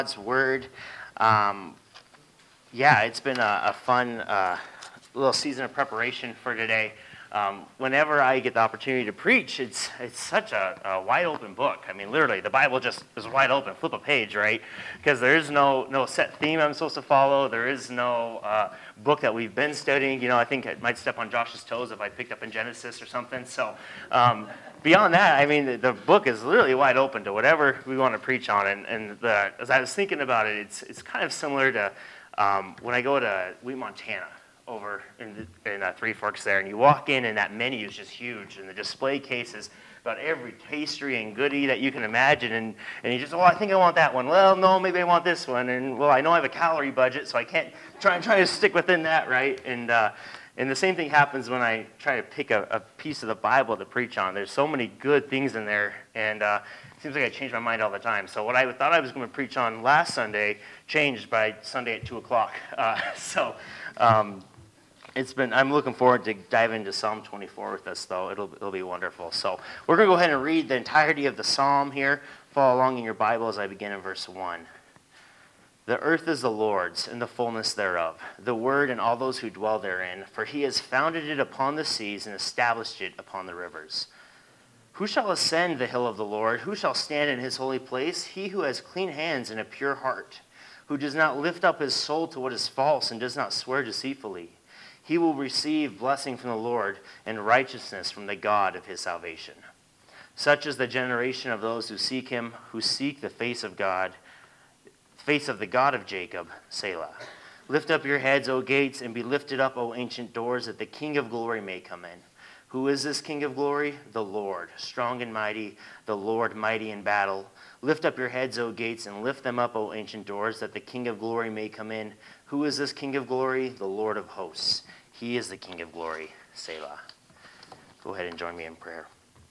God's Word. It's been a fun little season of preparation for today. Whenever I get the opportunity to preach, it's such a wide open book. I mean, literally, the Bible just is wide open. Flip a page, right? Because there is no set theme I'm supposed to follow. There is no book that we've been studying. You know, I think it might step on Josh's toes if I picked up in Genesis or something. So beyond that, I mean, the book is literally wide open to whatever we want to preach on. As I was thinking about it, it's kind of similar to when I go to Wheat, Montana, over in Three Forks there, and you walk in and that menu is just huge, and the display cases about every pastry and goodie that you can imagine, and you just, I think I want that one. Well, no, maybe I want this one, and well, I know I have a calorie budget, so I can't try to stick within that, right? And the same thing happens when I try to pick a piece of the Bible to preach on. There's so many good things in there, and it seems like I change my mind all the time. So what I thought I was going to preach on last Sunday changed by Sunday at 2 o'clock. I'm looking forward to diving into Psalm 24 with us, though. It'll be wonderful. So we're going to go ahead and read the entirety of the psalm here. Follow along in your Bible as I begin in verse 1. The earth is the Lord's, and the fullness thereof, the word and all those who dwell therein. For he has founded it upon the seas and established it upon the rivers. Who shall ascend the hill of the Lord? Who shall stand in his holy place? He who has clean hands and a pure heart, who does not lift up his soul to what is false and does not swear deceitfully. He will receive blessing from the Lord and righteousness from the God of his salvation. Such is the generation of those who seek him, who seek the face of God, face of the God of Jacob, Selah. Lift up your heads, O gates, and be lifted up, O ancient doors, that the King of glory may come in. Who is this King of glory? The Lord, strong and mighty, the Lord mighty in battle. Lift up your heads, O gates, and lift them up, O ancient doors, that the King of glory may come in. Who is this King of glory? The Lord of hosts. He is the King of glory, Selah. Go ahead and join me in prayer.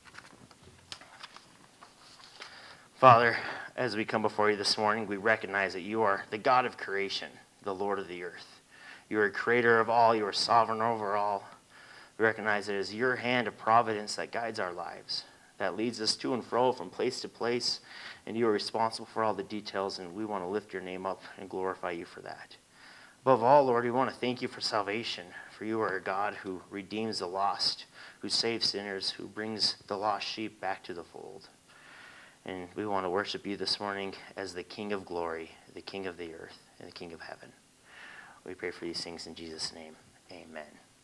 Father, as we come before you this morning, we recognize that you are the God of creation, the Lord of the earth. You are creator of all. You are sovereign over all. We recognize it is your hand of providence that guides our lives, that leads us to and fro from place to place, and you are responsible for all the details, and we want to lift your name up and glorify you for that. Above all, Lord, we want to thank you for salvation, for you are a God who redeems the lost, who saves sinners, who brings the lost sheep back to the fold. And we want to worship you this morning as the King of glory, the King of the earth, and the King of heaven. We pray for these things in Jesus' name. Amen.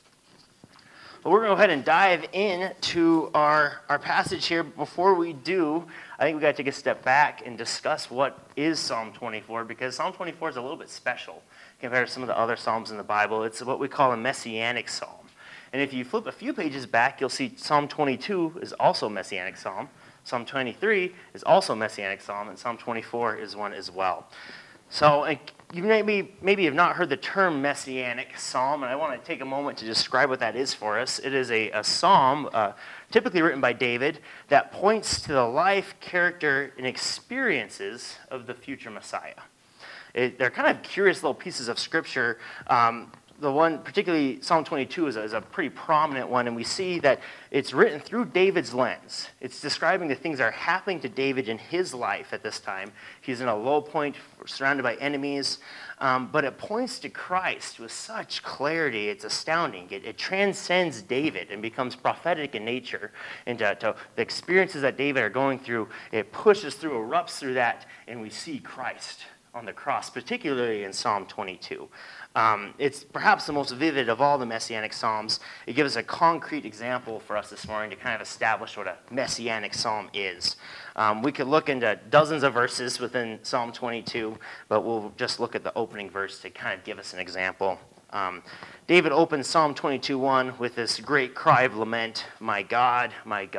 Well, we're going to go ahead and dive into our passage here. Before we do, I think we've got to take a step back and discuss what is Psalm 24, because Psalm 24 is a little bit special compared to some of the other Psalms in the Bible. It's what we call a messianic psalm. And if you flip a few pages back, you'll see Psalm 22 is also a messianic psalm. Psalm 23 is also a messianic psalm, and Psalm 24 is one as well. So you maybe have not heard the term messianic psalm, and I want to take a moment to describe what that is for us. It is a psalm typically written by David that points to the life, character, and experiences of the future Messiah. They're kind of curious little pieces of scripture. The one, particularly Psalm 22, is a pretty prominent one, and we see that it's written through David's lens. It's describing the things that are happening to David in his life at this time. He's in a low point, surrounded by enemies, but it points to Christ with such clarity. It's astounding. It transcends David and becomes prophetic in nature. And to the experiences that David are going through, it pushes through, erupts through that, and we see Christ on the cross, particularly in Psalm 22. It's perhaps the most vivid of all the messianic psalms. It gives us a concrete example for us this morning to kind of establish what a messianic psalm is. We could look into dozens of verses within Psalm 22, but we'll just look at the opening verse to kind of give us an example. David opens Psalm 22:1 with this great cry of lament, my God,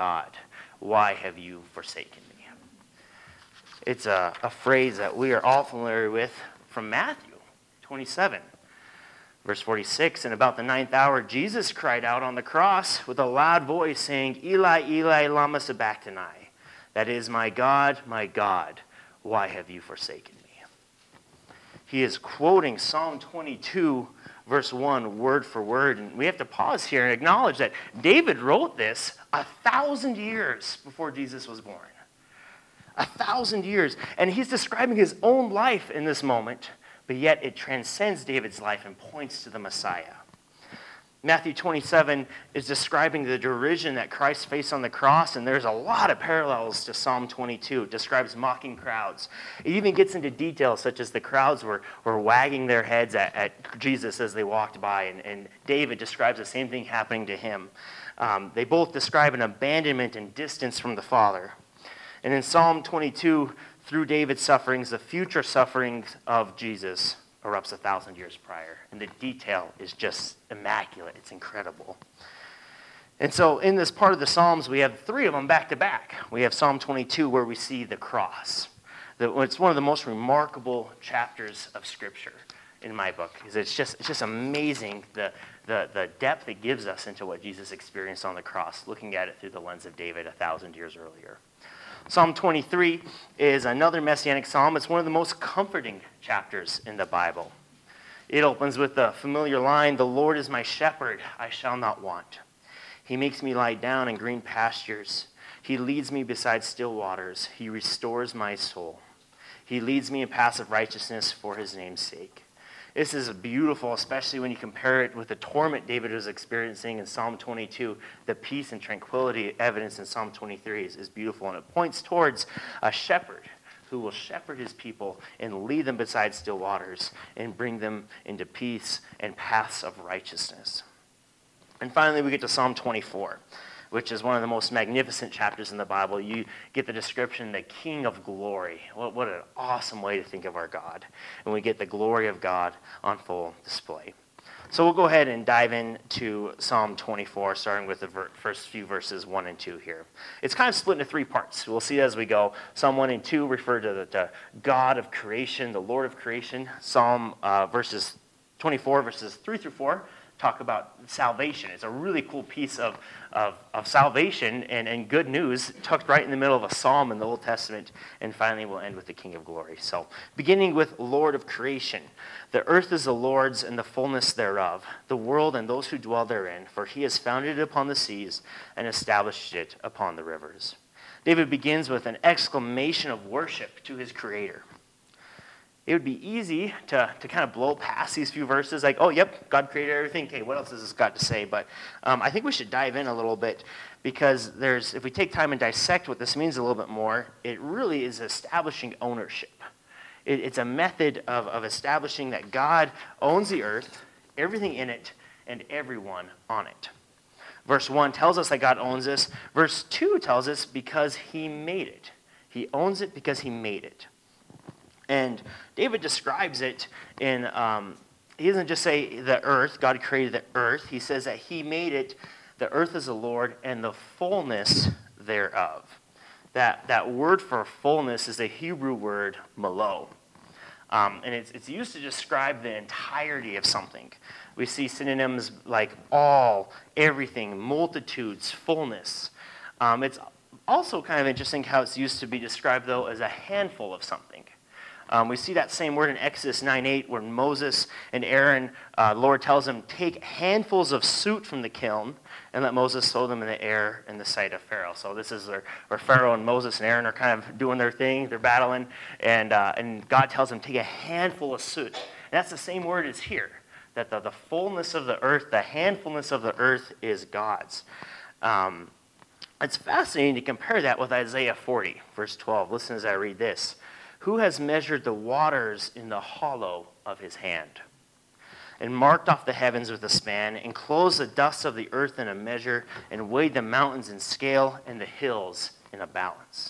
why have you forsaken me? It's a phrase that we are all familiar with from Matthew 27. Verse 46, and about the 9th hour, Jesus cried out on the cross with a loud voice, saying, Eli, Eli, lama sabachthani. That is, my God, why have you forsaken me? He is quoting Psalm 22, verse 1, word for word. And we have to pause here and acknowledge that David wrote this 1,000 years before Jesus was born. 1,000 years. And he's describing his own life in this moment, but yet it transcends David's life and points to the Messiah. Matthew 27 is describing the derision that Christ faced on the cross, and there's a lot of parallels to Psalm 22. It describes mocking crowds. It even gets into details such as the crowds were wagging their heads at Jesus as they walked by, and David describes the same thing happening to him. They both describe an abandonment and distance from the Father. And in Psalm 22, through David's sufferings, the future sufferings of Jesus erupts 1,000 years prior. And the detail is just immaculate. It's incredible. And so in this part of the Psalms, we have three of them back to back. We have Psalm 22 where we see the cross. It's one of the most remarkable chapters of Scripture in my book. It's just amazing the depth it gives us into what Jesus experienced on the cross, looking at it through the lens of David 1,000 years earlier. Psalm 23 is another messianic psalm. It's one of the most comforting chapters in the Bible. It opens with the familiar line, "The Lord is my shepherd, I shall not want. He makes me lie down in green pastures. He leads me beside still waters. He restores my soul. He leads me in paths of righteousness for his name's sake." This is beautiful, especially when you compare it with the torment David was experiencing in Psalm 22. The peace and tranquility evidence in Psalm 23 is beautiful, and it points towards a shepherd who will shepherd his people and lead them beside still waters and bring them into peace and paths of righteousness. And finally, we get to Psalm 24, which is one of the most magnificent chapters in the Bible. You get the description, the King of glory. What an awesome way to think of our God. And we get the glory of God on full display. So we'll go ahead and dive into Psalm 24, starting with the first few verses 1 and 2 here. It's kind of split into three parts. We'll see as we go. Psalm 1 and 2 refer to the God of creation, the Lord of creation. Psalm verses 24, verses 3 through 4, talk about salvation. It's a really cool piece of salvation and good news tucked right in the middle of a psalm in the Old Testament. And finally, we'll end with the King of Glory. So, beginning with Lord of creation. "The earth is the Lord's and the fullness thereof, the world and those who dwell therein, for he has founded it upon the seas and established it upon the rivers." David begins with an exclamation of worship to his Creator. It would be easy to kind of blow past these few verses, like, oh, yep, God created everything. Okay, what else has this got to say? But I think we should dive in a little bit, because if we take time and dissect what this means a little bit more, it really is establishing ownership. It's a method of establishing that God owns the earth, everything in it, and everyone on it. Verse 1 tells us that God owns this. Verse 2 tells us because he made it. He owns it because he made it. And David describes it in, he doesn't just say the earth, God created the earth. He says that he made it, the earth is the Lord, and the fullness thereof. That word for fullness is the Hebrew word malo. And it's used to describe the entirety of something. We see synonyms like all, everything, multitudes, fullness. It's also kind of interesting how it's used to be described, though, as a handful of something. We see that same word in Exodus 9:8, where Moses and Aaron, Lord tells them, take handfuls of soot from the kiln and let Moses throw them in the air in the sight of Pharaoh. So this is where Pharaoh and Moses and Aaron are kind of doing their thing, they're battling, and God tells them, take a handful of soot. And that's the same word as here, that the fullness of the earth, the handfulness of the earth is God's. It's fascinating to compare that with Isaiah 40, verse 12. Listen as I read this. "Who has measured the waters in the hollow of his hand, and marked off the heavens with a span, and closed the dust of the earth in a measure, and weighed the mountains in scale, and the hills in a balance?"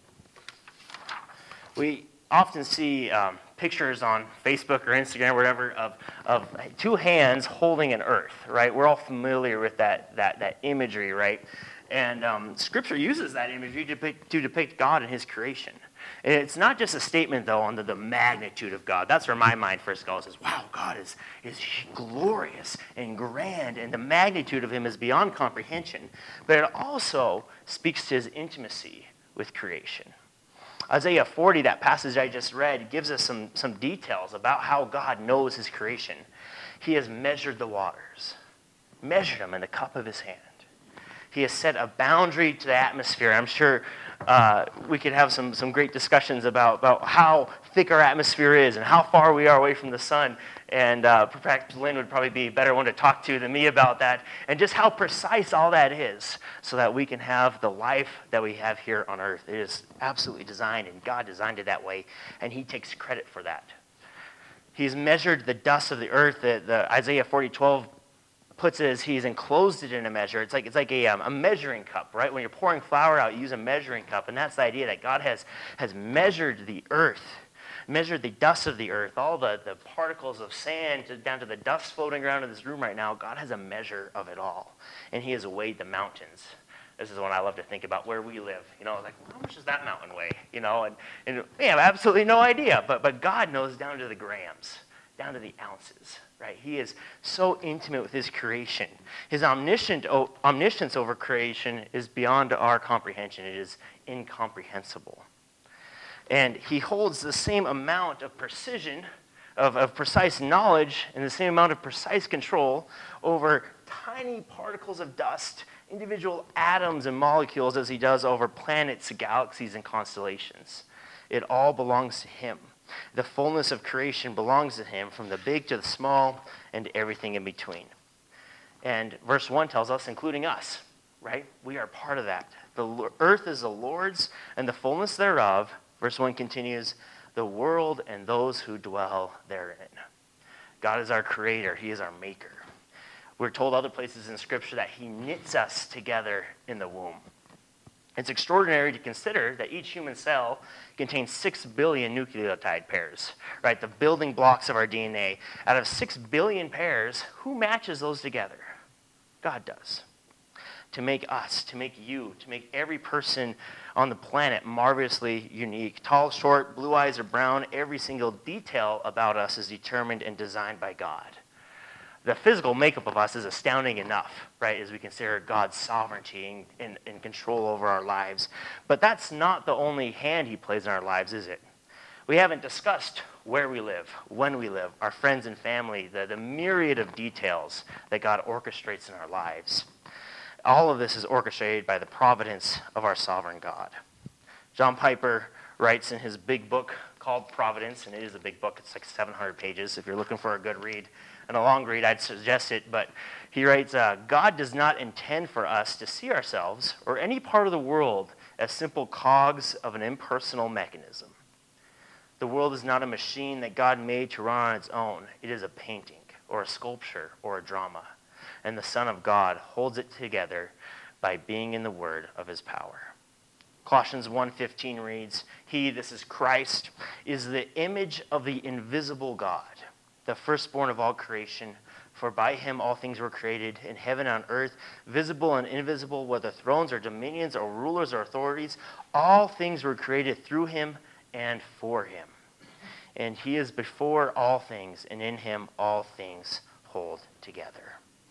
We often see pictures on Facebook or Instagram or whatever of two hands holding an earth, right? We're all familiar with that imagery, right? And Scripture uses that imagery to depict God and his creation. And it's not just a statement, though, on the magnitude of God. That's where my mind first goes, is, wow, God is glorious and grand, and the magnitude of him is beyond comprehension. But it also speaks to his intimacy with creation. Isaiah 40, that passage I just read, gives us some details about how God knows his creation. He has measured the waters, measured them in the cup of his hand. He has set a boundary to the atmosphere. I'm sure we could have some great discussions about how thick our atmosphere is and how far we are away from the sun. And perhaps Lynn would probably be a better one to talk to than me about that, and just how precise all that is so that we can have the life that we have here on earth. It is absolutely designed, and God designed it that way, and he takes credit for that. He's measured the dust of the earth. The Isaiah 40:12 puts it as he's enclosed it in a measure. It's like a measuring cup, right? When you're pouring flour out, you use a measuring cup, and that's the idea that God has measured the earth, measured the dust of the earth, all the particles of sand down to the dust floating around in this room right now. God has a measure of it all, and he has weighed the mountains. This is one I love to think about, where we live. Like, how much does that mountain weigh? And we have absolutely no idea, but God knows down to the grams, down to the ounces, right? He is so intimate with his creation. His omniscience over creation is beyond our comprehension. It is incomprehensible. And he holds the same amount of precision, of precise knowledge, and the same amount of precise control over tiny particles of dust, individual atoms and molecules, as he does over planets, galaxies, and constellations. It all belongs to him. The fullness of creation belongs to him, from the big to the small and everything in between. And verse 1 tells us, including us, right? We are part of that. The earth is the Lord's and the fullness thereof. Verse 1 continues, the world and those who dwell therein. God is our creator. He is our maker. We're told other places in Scripture that he knits us together in the womb. It's extraordinary to consider that each human cell contains 6 billion nucleotide pairs, right? The building blocks of our DNA. Out of 6 billion pairs, who matches those together? God does. To make us, to make you, to make every person on the planet marvelously unique. Tall, short, blue eyes or brown, every single detail about us is determined and designed by God. The physical makeup of us is astounding enough, right, as we consider God's sovereignty and control over our lives. But that's not the only hand he plays in our lives, is it? We haven't discussed where we live, when we live, our friends and family, the myriad of details that God orchestrates in our lives. All of this is orchestrated by the providence of our sovereign God. John Piper writes in his big book called Providence, and it is a big book. It's like 700 pages. If you're looking for a good read and a long read, I'd suggest it. But he writes, God does not intend for us to see ourselves or any part of the world as simple cogs of an impersonal mechanism. The world is not a machine that God made to run on its own. It is a painting or a sculpture or a drama. And the Son of God holds it together by being in the word of his power. Colossians 1:15 reads, he, this is Christ, is the image of the invisible God, the firstborn of all creation. For by him all things were created, in heaven and on earth, visible and invisible, whether thrones or dominions or rulers or authorities. All things were created through him and for him. And he is before all things, and in him all things hold together.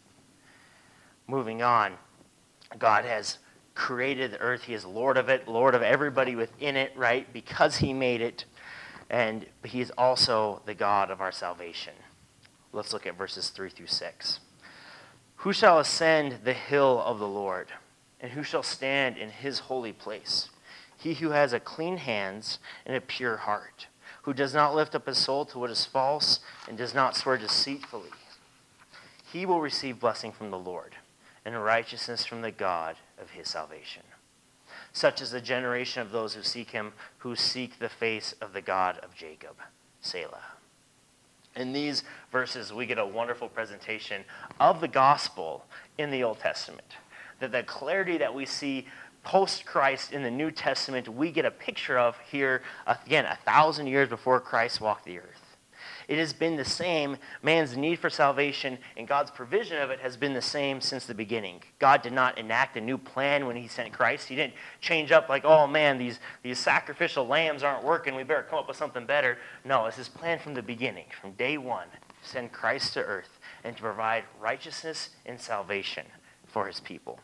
Moving on, God has created the earth. He is Lord of it, Lord of everybody within it, right? Because he made it. And he is also the God of our salvation. Let's look at verses 3-6. Who shall ascend the hill of the Lord? And who shall stand in his holy place? He who has a clean hands and a pure heart, who does not lift up his soul to what is false and does not swear deceitfully. He will receive blessing from the Lord and righteousness from the God of his salvation. Such is the generation of those who seek him, who seek the face of the God of Jacob. Selah. In these verses, we get a wonderful presentation of the gospel in the Old Testament. That the clarity that we see post-Christ in the New Testament, we get a picture of here, again, 1,000 years before Christ walked the earth. It has been the same. Man's need for salvation and God's provision of it has been the same since the beginning. God did not enact a new plan when he sent Christ. He didn't change up like, oh man, these sacrificial lambs aren't working. We better come up with something better. No, it's his plan from the beginning, from day one, to send Christ to earth and to provide righteousness and salvation for his people.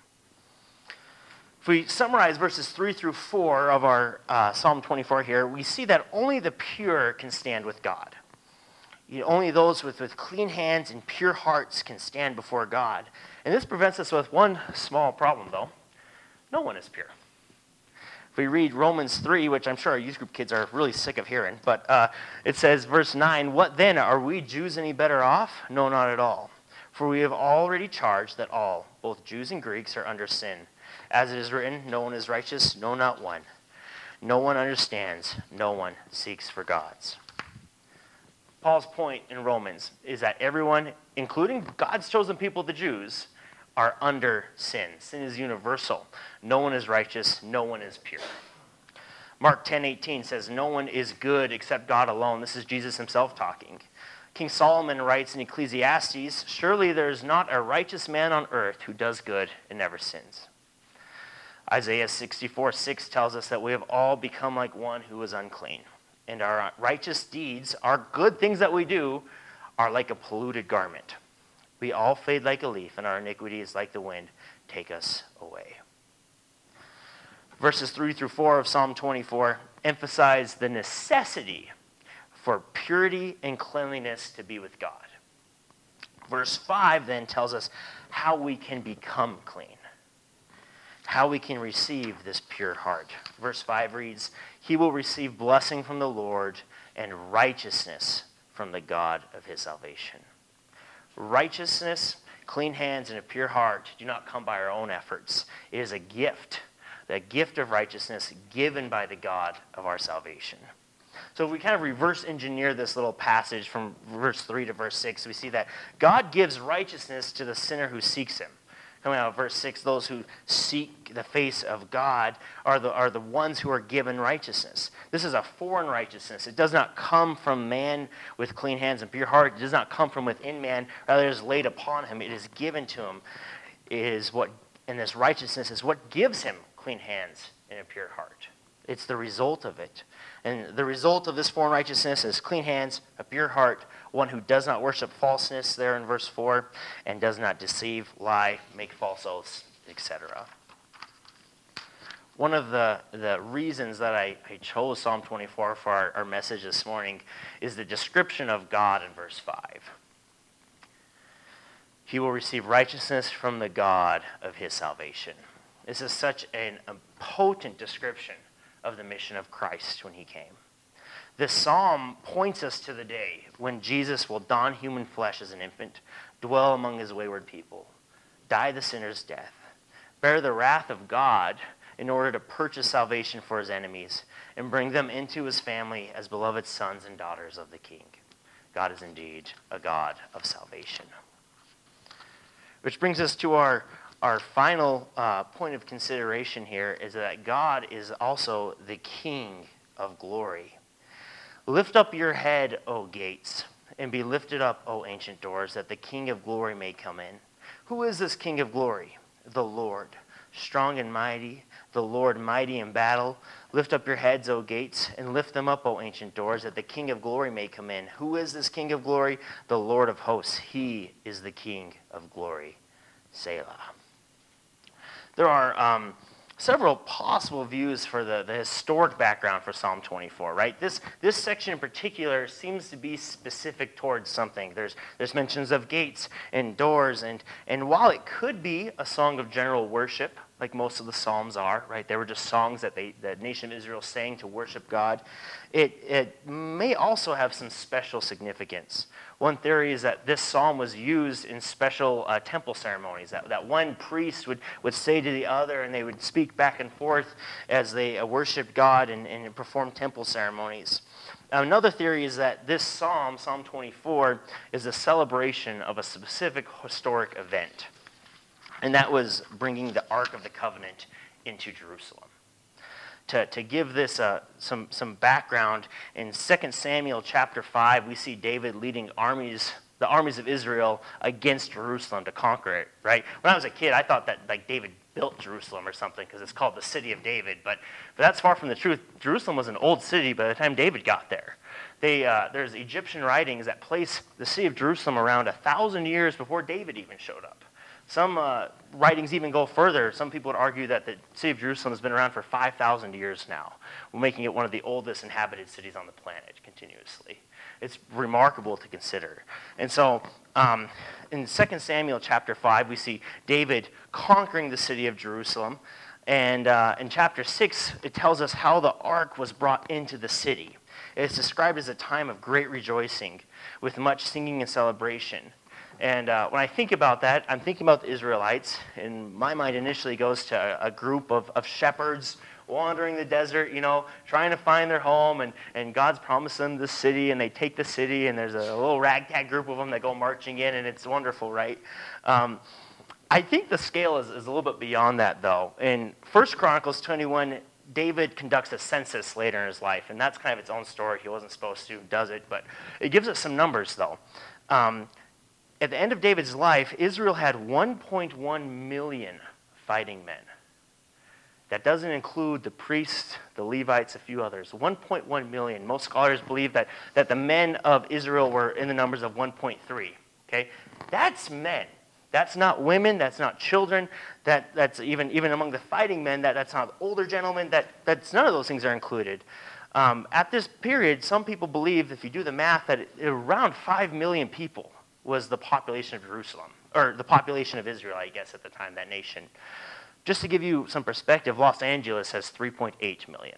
If we summarize verses 3-4 of our Psalm 24 here, we see that only the pure can stand with God. Only those with clean hands and pure hearts can stand before God. And this prevents us with one small problem, though. No one is pure. If we read Romans 3, which I'm sure our youth group kids are really sick of hearing, but it says, verse 9, "What then? Are we Jews any better off? No, not at all. For we have already charged that all, both Jews and Greeks, are under sin. As it is written, no one is righteous, no, not one. No one understands, no one seeks for God's." Paul's point in Romans is that everyone, including God's chosen people, the Jews, are under sin. Sin is universal. No one is righteous, no one is pure. Mark 10:18 says, "No one is good except God alone." This is Jesus himself talking. King Solomon writes in Ecclesiastes, "Surely there is not a righteous man on earth who does good and never sins." Isaiah 64:6 tells us that we have all become like one who is unclean. And our righteous deeds, our good things that we do, are like a polluted garment. We all fade like a leaf, and our iniquities, like the wind, take us away. Verses 3 through 4 of Psalm 24 emphasize the necessity for purity and cleanliness to be with God. Verse 5 then tells us how we can become clean, how we can receive this pure heart. Verse 5 reads, "He will receive blessing from the Lord and righteousness from the God of his salvation." Righteousness, clean hands, and a pure heart do not come by our own efforts. It is a gift, the gift of righteousness given by the God of our salvation. So if we kind of reverse engineer this little passage from verse 3 to verse 6, we see that God gives righteousness to the sinner who seeks him. Coming out of verse 6, those who seek the face of God are the ones who are given righteousness. This is a foreign righteousness. It does not come from man with clean hands and pure heart. It does not come from within man. Rather, it is laid upon him. It is given to him. And this righteousness is what gives him clean hands and a pure heart. It's the result of it. And the result of this foreign righteousness is clean hands, a pure heart, one who does not worship falseness there in verse 4, and does not deceive, lie, make false oaths, etc. One of the reasons that I chose Psalm 24 for our message this morning is the description of God in verse 5. He will receive righteousness from the God of his salvation. This is such a potent description of the mission of Christ when he came. This psalm points us to the day when Jesus will don human flesh as an infant, dwell among his wayward people, die the sinner's death, bear the wrath of God in order to purchase salvation for his enemies, and bring them into his family as beloved sons and daughters of the King. God is indeed a God of salvation. Which brings us to our final point of consideration here, is that God is also the King of glory. "Lift up your head, O gates, and be lifted up, O ancient doors, that the King of glory may come in." Who is this King of glory? The Lord, strong and mighty, the Lord mighty in battle. "Lift up your heads, O gates, and lift them up, O ancient doors, that the King of glory may come in." Who is this King of glory? The Lord of hosts. He is the King of glory. Selah. There are several possible views for the historic background for Psalm 24, right? This section in particular seems to be specific towards something. There's mentions of gates and doors, and while it could be a song of general worship, like most of the Psalms are, right? They were just songs that the nation of Israel sang to worship God. It may also have some special significance. One theory is that this psalm was used in special temple ceremonies, that one priest would say to the other, and they would speak back and forth as they worshiped God and performed temple ceremonies. Another theory is that this psalm, Psalm 24, is a celebration of a specific historic event, and that was bringing the Ark of the Covenant into Jerusalem. To give this some background, in 2 Samuel chapter 5, we see David leading the armies of Israel against Jerusalem to conquer it, right? When I was a kid, I thought that like David built Jerusalem or something because it's called the City of David, but that's far from the truth. Jerusalem was an old city by the time David got there. There's Egyptian writings that place the city of Jerusalem around 1,000 years before David even showed up. Some writings even go further. Some people would argue that the city of Jerusalem has been around for 5,000 years now, making it one of the oldest inhabited cities on the planet continuously. It's remarkable to consider. And so in 2 Samuel chapter 5, we see David conquering the city of Jerusalem. And in chapter 6, it tells us how the ark was brought into the city. It's described as a time of great rejoicing with much singing and celebration. And when I think about that, I'm thinking about the Israelites. And my mind initially goes to a group of shepherds wandering the desert, trying to find their home. And God's promised them this city, and they take the city, and there's a little ragtag group of them that go marching in, and it's wonderful, right? I think the scale is a little bit beyond that, though. In 1 Chronicles 21, David conducts a census later in his life, and that's kind of its own story. He wasn't supposed to, does it? But it gives us some numbers, though. At the end of David's life, Israel had 1.1 million fighting men. That doesn't include the priests, the Levites, a few others. 1.1 million. Most scholars believe that the men of Israel were in the numbers of 1.3. Okay? That's men. That's not women. That's not children. That's even among the fighting men. That's not older gentlemen. That's none of those things are included. At this period, some people believe, if you do the math, that around 5 million people was the population of Jerusalem, or the population of Israel, I guess, at the time, that nation. Just to give you some perspective, Los Angeles has 3.8 million.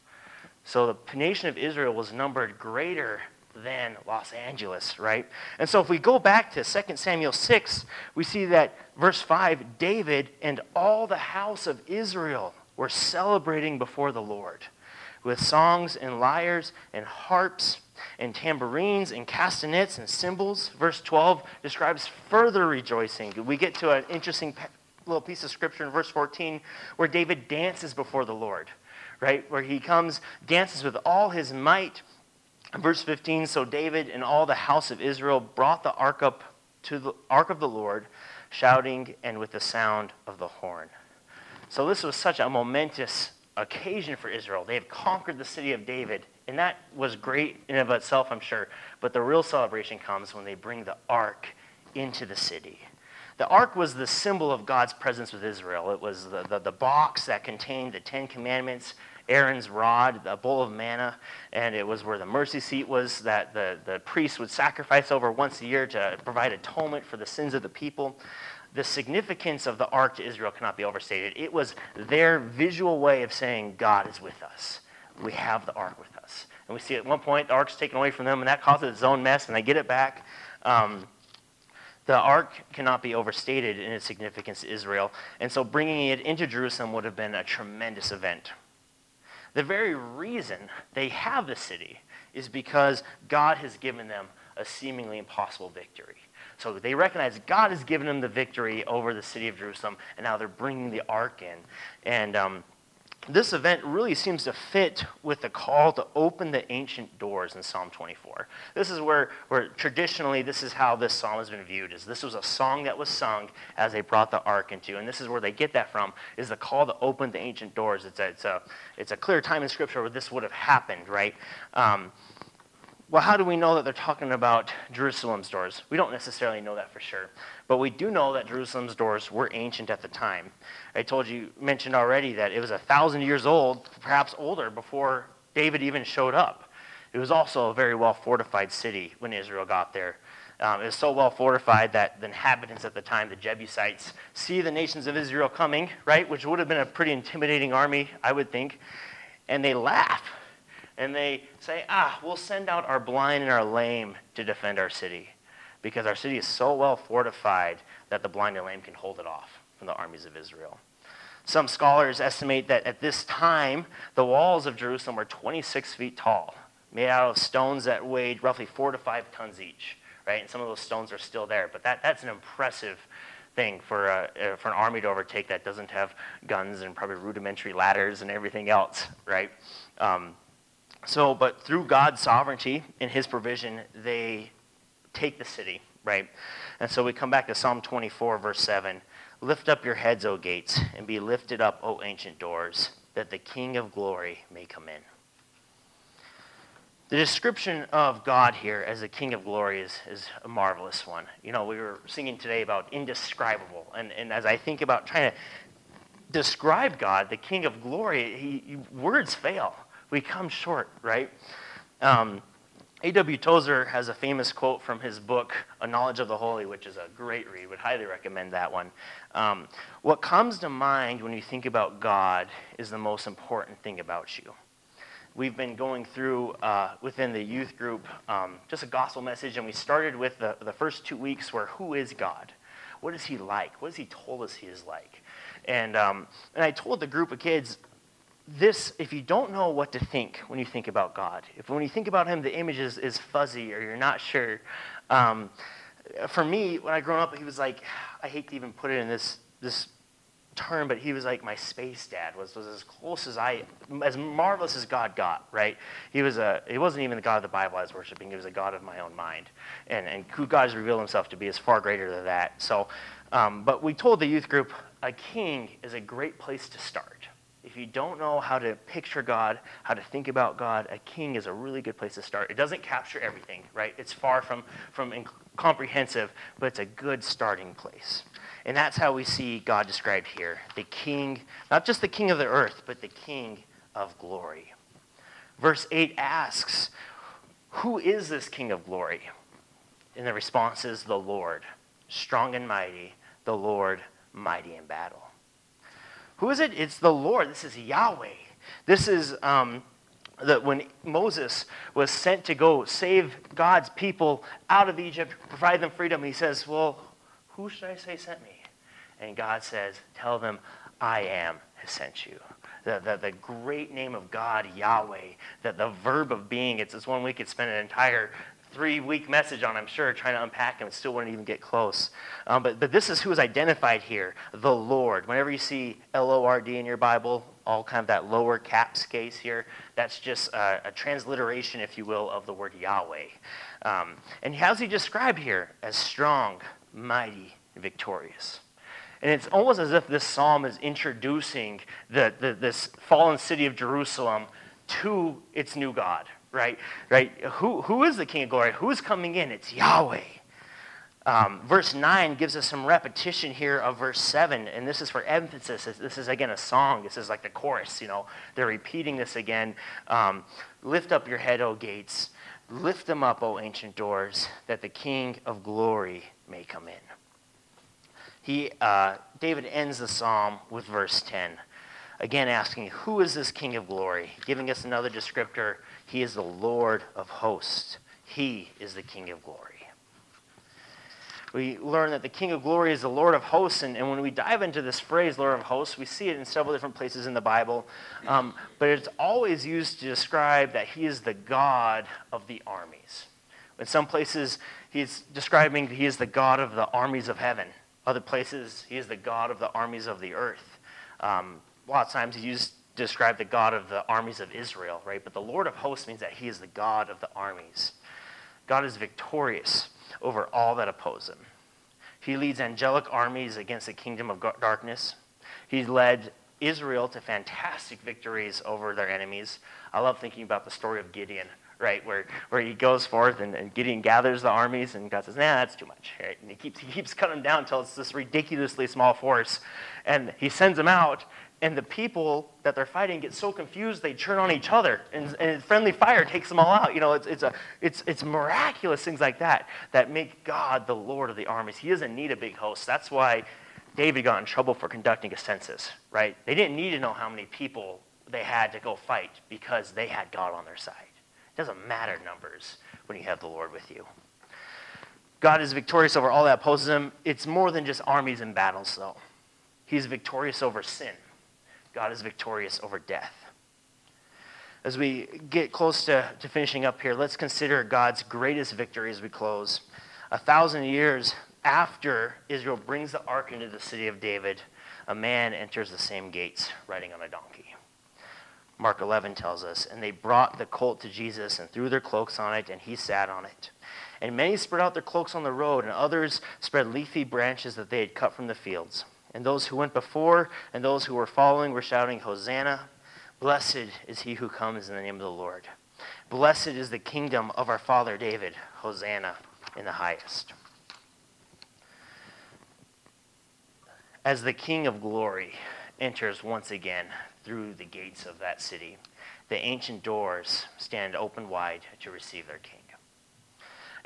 So the nation of Israel was numbered greater than Los Angeles, right? And so if we go back to 2 Samuel 6, we see that verse 5, David and all the house of Israel were celebrating before the Lord with songs and lyres and harps and tambourines and castanets and cymbals. Verse 12 describes further rejoicing. We get to an interesting little piece of scripture in verse 14 where David dances before the Lord, right? Where he comes, dances with all his might. Verse 15, so David and all the house of Israel brought the ark up to the ark of the Lord, shouting and with the sound of the horn. So this was such a momentous occasion for Israel. They had conquered the city of David, and that was great in and of itself, I'm sure. But the real celebration comes when they bring the ark into the city. The ark was the symbol of God's presence with Israel. It was the box that contained the Ten Commandments, Aaron's rod, the bowl of manna, and it was where the mercy seat was that the priest would sacrifice over once a year to provide atonement for the sins of the people. The significance of the ark to Israel cannot be overstated. It was their visual way of saying, God is with us. We have the ark with us. And we see at one point the ark's taken away from them, and that causes its own mess, and they get it back. The ark cannot be overstated in its significance to Israel, and so bringing it into Jerusalem would have been a tremendous event. The very reason they have the city is because God has given them a seemingly impossible victory. So they recognize God has given them the victory over the city of Jerusalem, and now they're bringing the ark in. And this event really seems to fit with the call to open the ancient doors in Psalm 24. This is where traditionally, this is how this psalm has been viewed, is this was a song that was sung as they brought the ark into, and this is where they get that from, is the call to open the ancient doors. It's a clear time in Scripture where this would have happened, right? Well, how do we know that they're talking about Jerusalem's doors? We don't necessarily know that for sure. But we do know that Jerusalem's doors were ancient at the time. I mentioned already that it was 1,000 years old, perhaps older, before David even showed up. It was also a very well-fortified city when Israel got there. It was so well fortified that the inhabitants at the time, the Jebusites, see the nations of Israel coming, right, which would have been a pretty intimidating army, I would think, and they laugh. And they say, we'll send out our blind and our lame to defend our city, because our city is so well fortified that the blind and lame can hold it off from the armies of Israel. Some scholars estimate that at this time, the walls of Jerusalem were 26 feet tall, made out of stones that weighed roughly 4 to 5 tons each, right? And some of those stones are still there, but that's an impressive thing for an army to overtake that doesn't have guns and probably rudimentary ladders and everything else, right? But through God's sovereignty and his provision, they take the city, right? And so we come back to Psalm 24, verse 7. Lift up your heads, O gates, and be lifted up, O ancient doors, that the King of glory may come in. The description of God here as the King of glory is a marvelous one. We were singing today about indescribable. And as I think about trying to describe God, the King of glory, words fail. We come short, right? A.W. Tozer has a famous quote from his book, A Knowledge of the Holy, which is a great read. Would highly recommend that one. What comes to mind when you think about God is the most important thing about you. We've been going through, within the youth group, just a gospel message, and we started with the first 2 weeks where who is God? What is he like? What has he told us he is like? And I told the group of kids, this, if you don't know what to think when you think about God, if when you think about him, the image is fuzzy or you're not sure. For me, when I grew up, he was like, I hate to even put it in this term, but he was like my space dad, was as close as marvelous as God got, right? He wasn't even the God of the Bible I was worshiping. He was a God of my own mind. And who God has revealed himself to be is far greater than that. So, but we told the youth group, a king is a great place to start. If you don't know how to picture God, how to think about God, a king is a really good place to start. It doesn't capture everything, right? It's far from comprehensive, but it's a good starting place. And that's how we see God described here. The king, not just the king of the earth, but the king of glory. Verse 8 asks, who is this king of glory? And the response is the Lord, strong and mighty, the Lord mighty in battle. Who is it? It's the Lord. This is Yahweh. This is when Moses was sent to go save God's people out of Egypt, provide them freedom. He says, well, who should I say sent me? And God says, tell them, I am has sent you. The great name of God, Yahweh, the verb of being, it's one we could spend an entire 3-week message on, I'm sure, trying to unpack them. It still wouldn't even get close. But this is who is identified here, the Lord. Whenever you see L-O-R-D in your Bible, all kind of that lower caps case here, that's just a transliteration, if you will, of the word Yahweh. And how's he described here? As strong, mighty, victorious. And it's almost as if this psalm is introducing this fallen city of Jerusalem to its new God. Right? Who is the King of Glory? Who's coming in? It's Yahweh. Verse 9 gives us some repetition here of verse 7, and this is for emphasis. This is, again, a song. This is like the chorus, They're repeating this again. Lift up your head, O gates. Lift them up, O ancient doors, that the King of Glory may come in. David ends the psalm with verse 10, again asking, who is this King of Glory? Giving us another descriptor. He is the Lord of hosts. He is the King of glory. We learn that the King of glory is the Lord of hosts, and when we dive into this phrase, Lord of hosts, we see it in several different places in the Bible, but it's always used to describe that he is the God of the armies. In some places, he's describing he is the God of the armies of heaven. Other places, he is the God of the armies of the earth. A lot of times he's used to describe the God of the armies of Israel, right? But the Lord of hosts means that he is the God of the armies. God is victorious over all that oppose him. He leads angelic armies against the kingdom of darkness. He led Israel to fantastic victories over their enemies. I love thinking about the story of Gideon, right, where he goes forth and Gideon gathers the armies, and God says, nah, that's too much, right? And he keeps cutting them down until it's this ridiculously small force. And he sends them out, and the people that they're fighting get so confused they turn on each other, and friendly fire takes them all out. It's miraculous things like that make God the Lord of the armies. He doesn't need a big host. That's why David got in trouble for conducting a census, right? They didn't need to know how many people they had to go fight because they had God on their side. It doesn't matter numbers when you have the Lord with you. God is victorious over all that opposes him. It's more than just armies and battles, though. He's victorious over sin. God is victorious over death. As we get close to finishing up here, let's consider God's greatest victory as we close. 1,000 years after Israel brings the ark into the city of David, a man enters the same gates riding on a donkey. Mark 11 tells us, and they brought the colt to Jesus and threw their cloaks on it, and he sat on it. And many spread out their cloaks on the road, and others spread leafy branches that they had cut from the fields. And those who went before and those who were following were shouting, Hosanna, blessed is he who comes in the name of the Lord. Blessed is the kingdom of our father David. Hosanna in the highest. As the King of glory enters once again through the gates of that city, the ancient doors stand open wide to receive their king.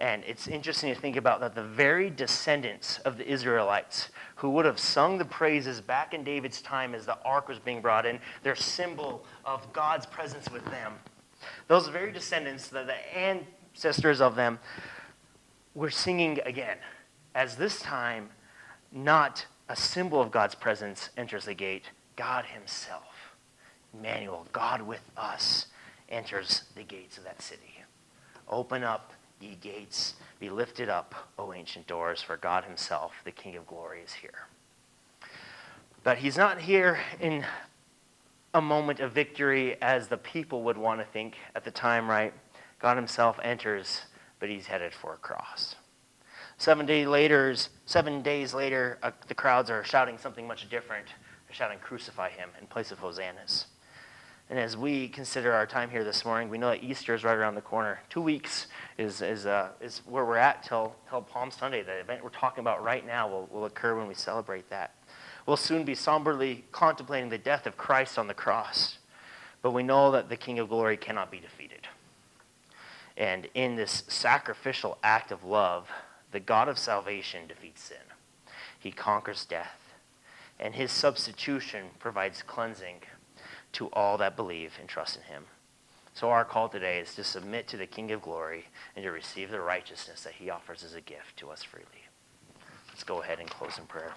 And it's interesting to think about that the very descendants of the Israelites who would have sung the praises back in David's time as the ark was being brought in, their symbol of God's presence with them, those very descendants, the ancestors of them, were singing again, as this time, not a symbol of God's presence enters the gate, God himself, Emmanuel, God with us, enters the gates of that city. Open up, ye gates, be lifted up, O ancient doors, for God himself, the King of glory, is here. But he's not here in a moment of victory as the people would want to think at the time, right? God himself enters, but he's headed for a cross. 7 days later, the crowds are shouting something much different. They're shouting, crucify him, in place of hosannas. And as we consider our time here this morning, we know that Easter is right around the corner. 2 weeks is where we're at till Palm Sunday. The event we're talking about right now will occur when we celebrate that. We'll soon be somberly contemplating the death of Christ on the cross. But we know that the King of glory cannot be defeated. And in this sacrificial act of love, the God of salvation defeats sin. He conquers death. And his substitution provides cleansing to all that believe and trust in him. So our call today is to submit to the King of glory and to receive the righteousness that he offers as a gift to us freely. Let's go ahead and close in prayer.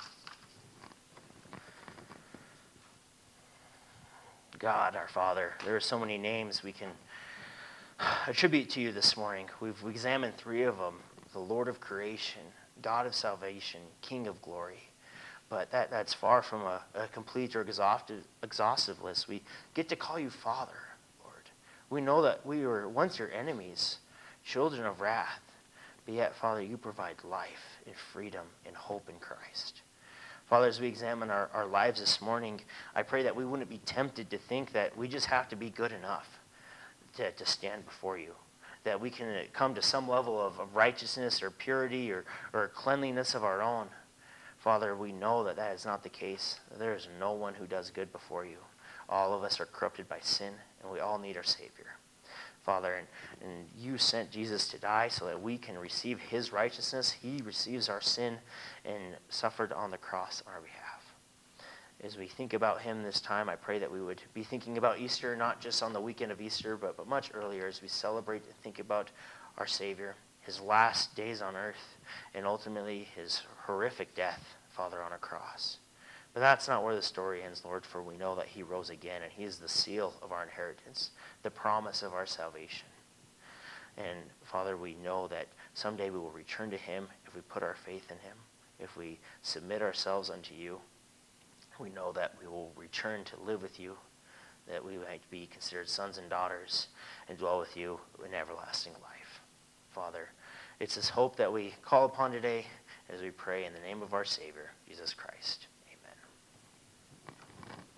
God, our Father, there are so many names we can attribute to you this morning. We've examined 3 of them: the Lord of creation, God of salvation, King of glory. But that's far from a complete or exhaustive list. We get to call you Father, Lord. We know that we were once your enemies, children of wrath. But yet, Father, you provide life and freedom and hope in Christ. Father, as we examine our lives this morning, I pray that we wouldn't be tempted to think that we just have to be good enough to stand before you. That we can come to some level of righteousness or purity or cleanliness of our own. Father, we know that is not the case. There is no one who does good before you. All of us are corrupted by sin, and we all need our Savior. Father, and you sent Jesus to die so that we can receive his righteousness. He receives our sin and suffered on the cross on our behalf. As we think about him this time, I pray that we would be thinking about Easter, not just on the weekend of Easter, but much earlier as we celebrate and think about our Savior, his last days on earth, and ultimately his horrific death, Father, on a cross. But that's not where the story ends, Lord, for we know that he rose again, and he is the seal of our inheritance, the promise of our salvation. And Father, we know that someday we will return to him if we put our faith in him, if we submit ourselves unto you. We know that we will return to live with you, that we might be considered sons and daughters and dwell with you in everlasting life. Father, it's this hope that we call upon today as we pray in the name of our Savior, Jesus Christ.